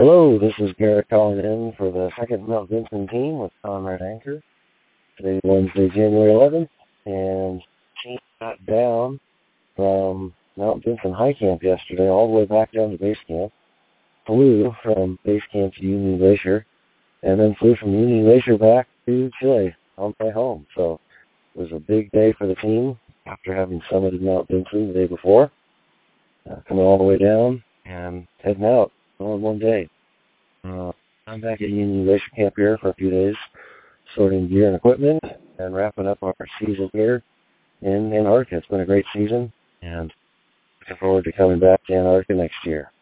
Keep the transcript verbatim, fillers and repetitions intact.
Hello, this is Garrett calling in for the second Mount Vinson team with Conrad Anchor. Today is Wednesday, January eleventh, and team got down from Mount Vinson High Camp yesterday all the way back down to base camp. Flew from base camp to Union Glacier, and then flew from Union Glacier back to Chile on the way home. So it was a big day for the team after having summited Mount Vinson the day before. Uh, coming all the way down and heading out all in one day. Uh, I'm back at Union Glacier Camp here for a few days, sorting gear and equipment and wrapping up our season here in Antarctica. It's been a great season, and looking forward to coming back to Antarctica next year.